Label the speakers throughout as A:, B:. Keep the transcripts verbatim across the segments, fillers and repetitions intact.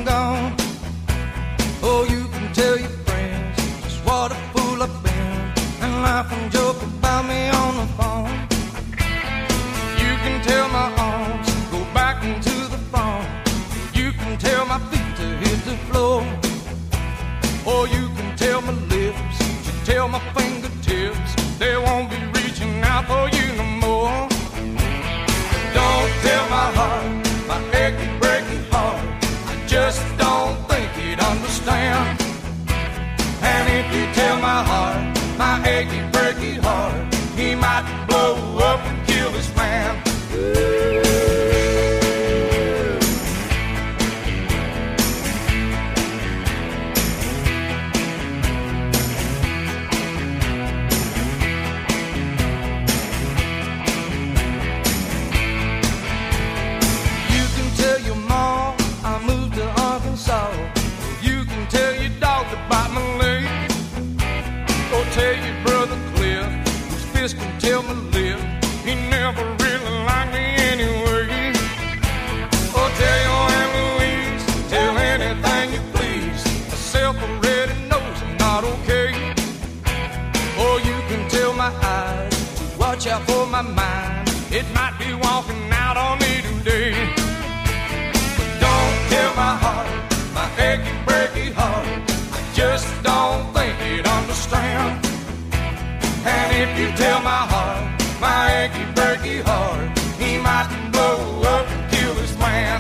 A: I'm gone. Oh, you can tell your friends just what a fool I've been, and laugh and joke about me on the phone. You can tell my arms go back into the phone. You can tell my feet to hit the floor. Or you can tell my lips, you tell my fingertips, they won't be reaching out for you no more. Don't tell my heart, my achy, breaky heart, I just don't think he'd understand. And if you tell my heart, my achy, breaky heart, he might blow up and kill this man. Tell your brother Cliff, whose fist can tell my lip, he never really liked me anyway. Oh, tell your Aunt Louise, tell anything you please, myself already knows I'm not okay. Or you can tell my eyes to watch out for my mind, it might be walking out on me today. But don't tell my heart, my achy, breaky heart, I just don't think he'd understand. And if you tell my heart, my achy, breaky heart, he might blow up and kill this man.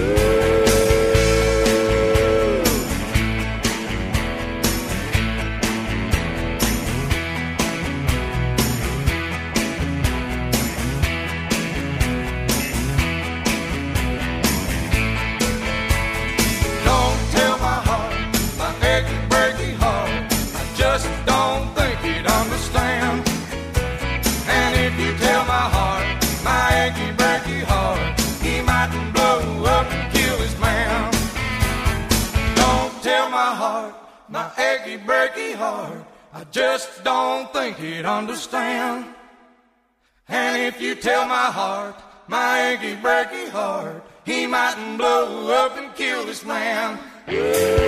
A: Don't tell my heart, my achy, breaky heart, I just don't think he'd understand. And if you tell my heart, my achy, breaky heart, he might blow up and kill this man. Don't tell my heart, my achy, breaky heart, I just don't think he'd understand. And if you tell my heart, my achy, breaky heart, he might blow up and kill this man.